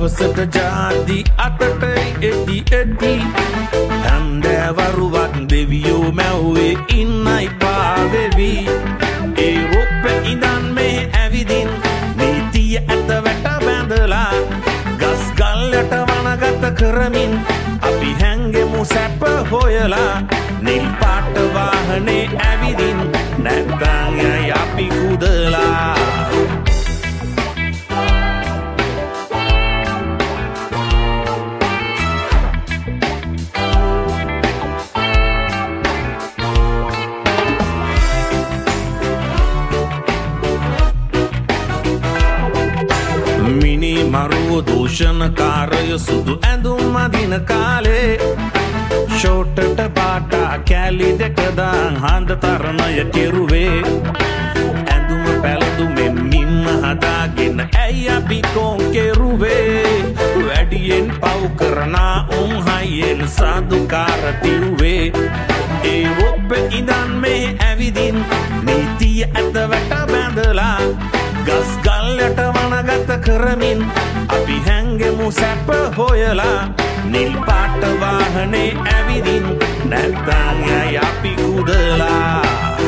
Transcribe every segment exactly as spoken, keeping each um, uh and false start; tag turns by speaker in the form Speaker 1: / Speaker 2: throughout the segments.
Speaker 1: හවසට ජාති අතට එති එති හැන්දෑවරුවක් දෙවියෝ මැව්වේ ඉන්නයි පාවෙවි ඒ රොප්පේ ඉඳන් මේ ඇවිදින් නීතිය ඇත වැට බැඳලා ගස් ගල් යට වනගත කරමින් අපි හැංගෙමු සැප හොයලා නිල් පාට වාහනේ ඇවිදින් නැත්තං යයි අපි කුදලා මරුව දූෂණකාරය සුදු ඇඳුම් අදින කාලේ ෂෝටට පාටා කෑලි දෙකදාන් හඳ තරණය කෙරුවේ ඇඳුම පැළඳුමෙන් මිම්ම හදාගෙන ඇයි අපි කොන් කෙරුවේ වැඩියෙන් පව් කරනා උන් හයියෙන් සාදුකාර තිරුවේ ඒ රොප්පේ ඉඳන් මේ ඇවිදින් නීතිය ඇත වැට බැඳලා ගස් ගල් යට වනගත කරමින් අපි හැංගෙමු සැප හොයලා නිල් පාට වාහනේ ඇවිදින් නැත්තං යයි අපි කුදලා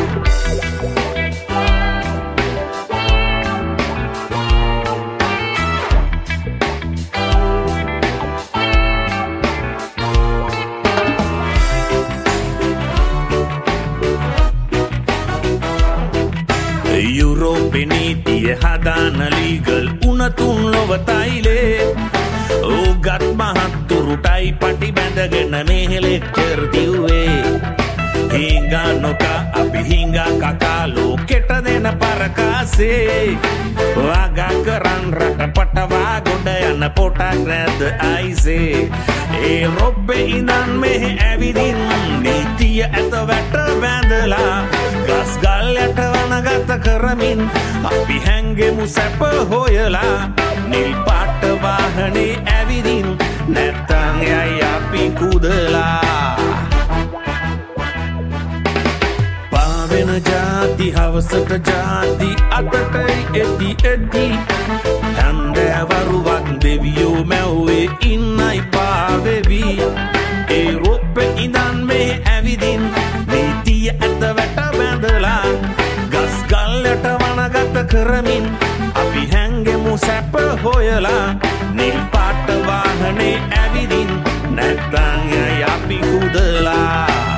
Speaker 1: යුරෝපේ නීතිය හදාන ලීගල් උනතුන් ලොව තයිලේ ඕගත් මහත්තුරුටයි පටි බැඳගෙන මේ ලෙක්චර් දිව්වේ හිඟා නොකා අපි හිඟා කකා ලෝකෙට දෙන පරකාසේ වගා කරන් රට පටවා ගොඩ යන පොටක් නැද්ද අයිසේ ඒ රොප්පේ ඉඳන් මෙහෙ ඇවිදින් නීතිය ඇත වැට බැඳලා ගස් ගල් යට වනගත කරමින් අපි හැංගෙමු සැප හොයලා නිල් පාට වාහනේ ඇවිදින් නැත්තං යයි අපි කුදලා පාවෙන ජාති හවසට ජාති අතට එති එති හැන්දෑවරුවක් දෙවියෝ මැව්වේ ඉන්නයි පාවෙවි ඒ රොප්පේ ඉඳන් මේ ඇවිදින් නීතිය ඇත වැට බැඳලා ගස් ගල් යට වනගත කරමින් අපි හැංගෙමු සැප හොයලා නිල් පාට වාහනේ ඇවිදින් නැත්තං යයි අපි කුදලා